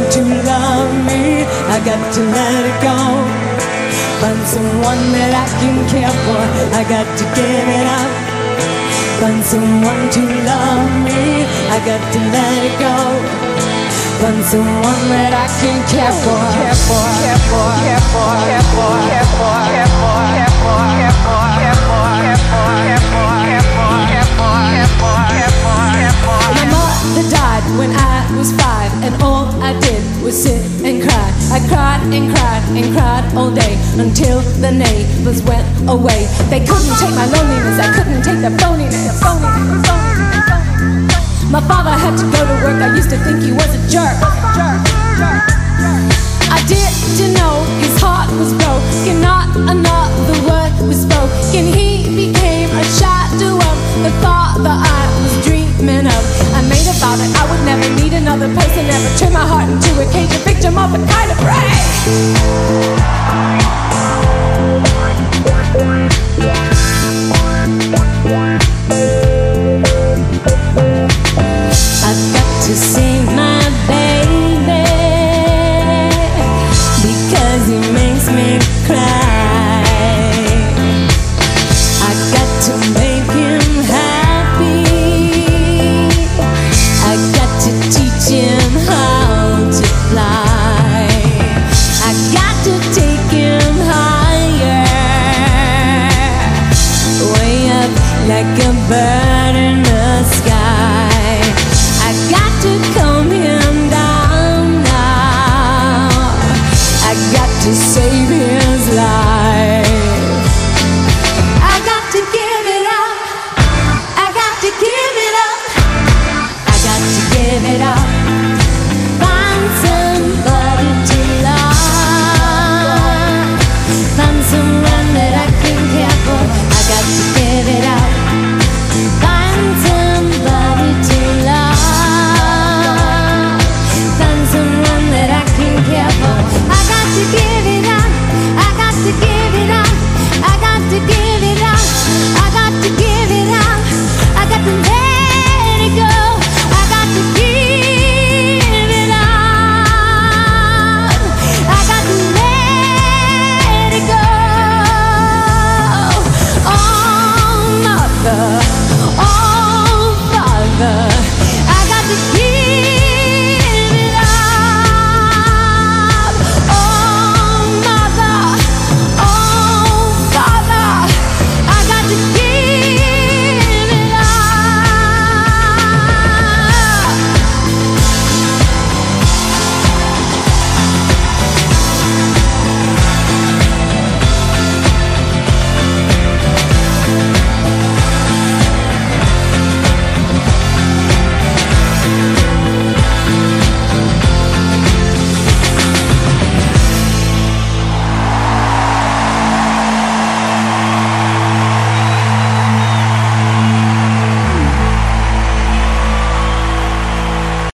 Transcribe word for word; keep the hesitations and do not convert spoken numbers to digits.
to love me, I got to let it go. Find someone that I can care for, I got to give it up. Find someone to love me, I got to let it go. Find someone that I can care for, care for, care for, care for, care for, care for, care for, care for, care for, care for, care for, care for, care for, care for, care for, care for, care for. My mother died when I was five, and all I did was sit and cry. I cried and cried and cried all day until the neighbors went away. They couldn't take my loneliness, I couldn't take the phoniness. Phoniness, phoniness, phoniness. My father had to go to work, I used to think he was a jerk. I didn't know his heart was broken, not another word was spoken. He became a shadow of the father I was dreaming of. I made a vow that I would never need another person, never turn my heart into a cage, a victim of a kind of prey. I've got to see my baby because he makes me cry. I got to make him happy. I got to teach him how to fly. I got to take him higher, way up like a bird.